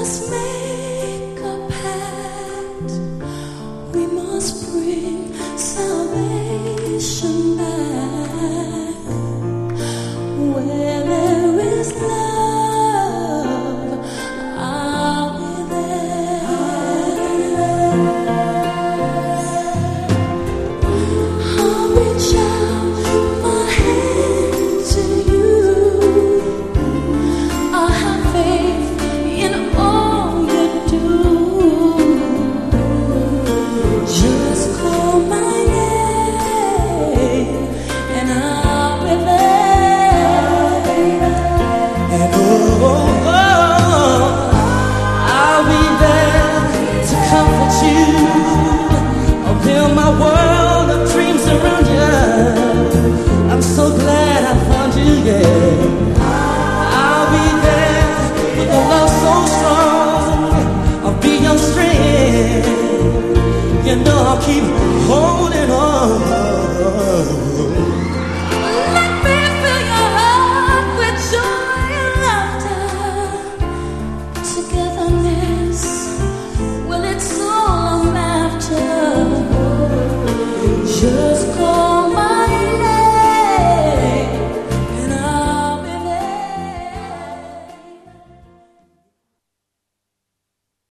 must make a pact. We must bring salvation back. Where there is love, I'll be there. I'll reach out my hand to you. I'll have faith in all you do. Just call my name and I'll be there. And I'll be there to comfort you. I'll build my world of dreams around you. I'm so glad I found you, yeah. I'll be there with a love so strong. I'll be your strength. You know I'll keep holding on.